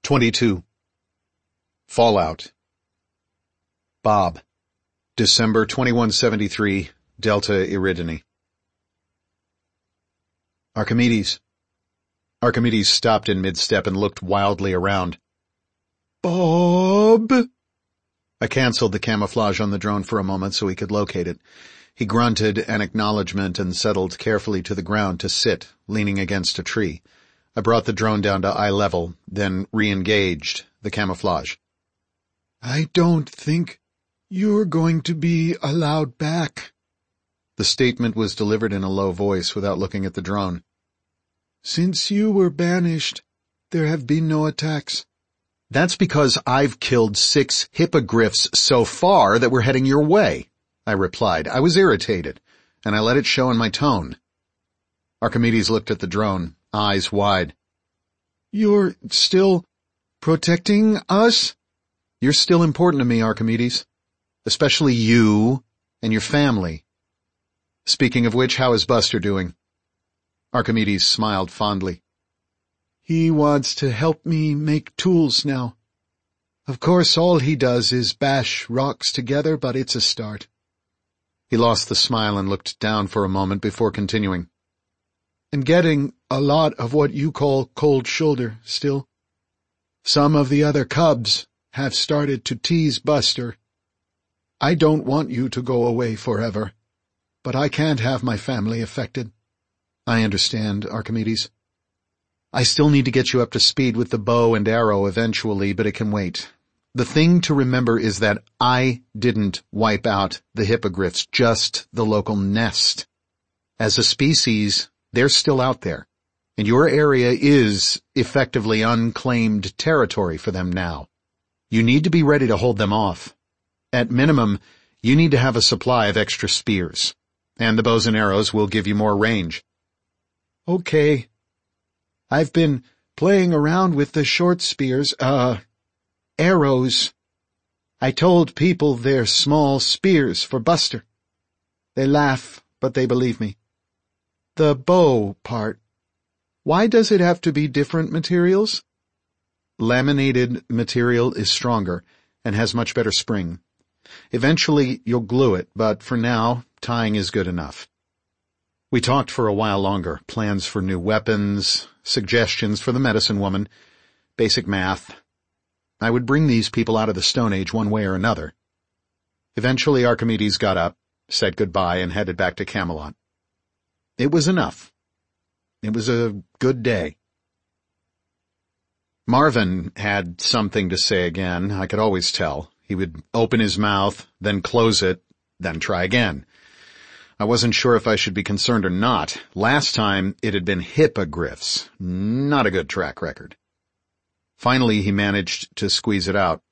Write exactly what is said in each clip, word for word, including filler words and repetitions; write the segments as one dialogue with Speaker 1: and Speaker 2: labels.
Speaker 1: twenty-two. Fallout. Bob. December twenty-one seventy-three, Delta Eridani. Archimedes. Archimedes stopped in mid-step and looked wildly around. Bob? I canceled the camouflage on the drone for a moment so he could locate it. He grunted an acknowledgement and settled carefully to the ground to sit, leaning against a tree. I brought the drone down to eye level, then re-engaged the camouflage. I don't think you're going to be allowed back. The statement was delivered in a low voice without looking at the drone. Since you were banished, there have been no attacks. That's because I've killed six hippogriffs so far that we're heading your way, I replied. I was irritated, and I let it show in my tone. Archimedes looked at the drone, eyes wide. You're still protecting us? You're still important to me, Archimedes. Especially you and your family. Speaking of which, how is Buster doing? Archimedes smiled fondly. He wants to help me make tools now. Of course, all he does is bash rocks together, but it's a start. He lost the smile and looked down for a moment before continuing. And getting a lot of what you call cold shoulder still. Some of the other cubs have started to tease Buster. I don't want you to go away forever, but I can't have my family affected. I understand, Archimedes. I still need to get you up to speed with the bow and arrow eventually, but it can wait. The thing to remember is that I didn't wipe out the hippogriffs, just the local nest. As a species, they're still out there, and your area is effectively unclaimed territory for them now. You need to be ready to hold them off. At minimum, you need to have a supply of extra spears, and the bows and arrows will give you more range. Okay. I've been playing around with the short spears, uh, arrows. I told people they're small spears for Buster. They laugh, but they believe me. The bow part. Why does it have to be different materials? Laminated material is stronger and has much better spring. Eventually you'll glue it, but for now, tying is good enough. We talked for a while longer, plans for new weapons, suggestions for the medicine woman, basic math. I would bring these people out of the Stone Age one way or another. Eventually Archimedes got up, said goodbye, and headed back to Camelot. It was enough. It was a good day. Marvin had something to say again, I could always tell. He would open his mouth, then close it, then try again. I wasn't sure if I should be concerned or not. Last time it had been hippogriffs. Not a good track record. Finally he managed to squeeze it out.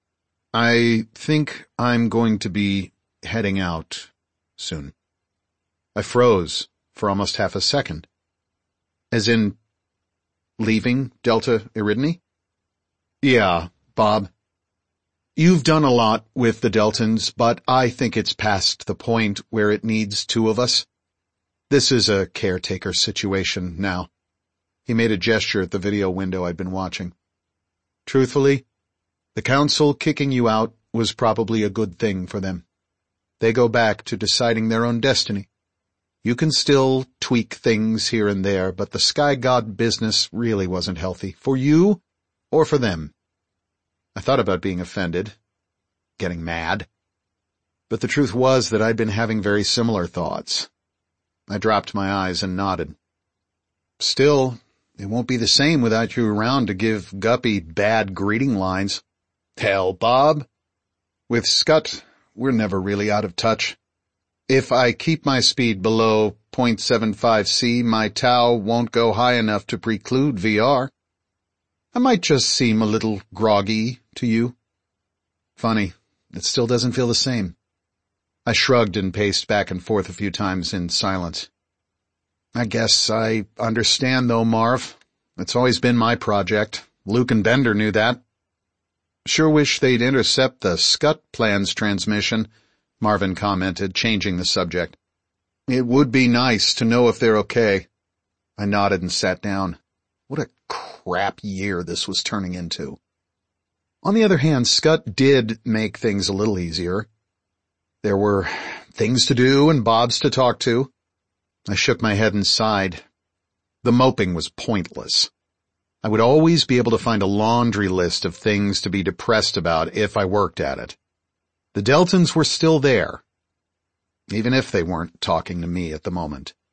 Speaker 1: I think I'm going to be heading out soon. I froze for almost half a second. As in, leaving Delta Eridani? Yeah, Bob. You've done a lot with the Deltans, but I think it's past the point where it needs two of us. This is a caretaker situation now. He made a gesture at the video window I'd been watching. Truthfully, the council kicking you out was probably a good thing for them. They go back to deciding their own destiny. You can still tweak things here and there, but the Sky God business really wasn't healthy, for you or for them. I thought about being offended, getting mad, but the truth was that I'd been having very similar thoughts. I dropped my eyes and nodded. Still, it won't be the same without you around to give Guppy bad greeting lines. Hell, Bob. With Scut, we're never really out of touch. If I keep my speed below zero point seven five C, my tau won't go high enough to preclude V R. I might just seem a little groggy to you. Funny, it still doesn't feel the same. I shrugged and paced back and forth a few times in silence. I guess I understand though, Marv. It's always been my project. Luke and Bender knew that. Sure wish they'd intercept the Scut Plans transmission, Marvin commented, changing the subject. It would be nice to know if they're okay. I nodded and sat down. What a crap year this was turning into. On the other hand, Scut did make things a little easier. There were things to do and Bobs to talk to. I shook my head and sighed. The moping was pointless. I would always be able to find a laundry list of things to be depressed about if I worked at it. The Deltons were still there, even if they weren't talking to me at the moment.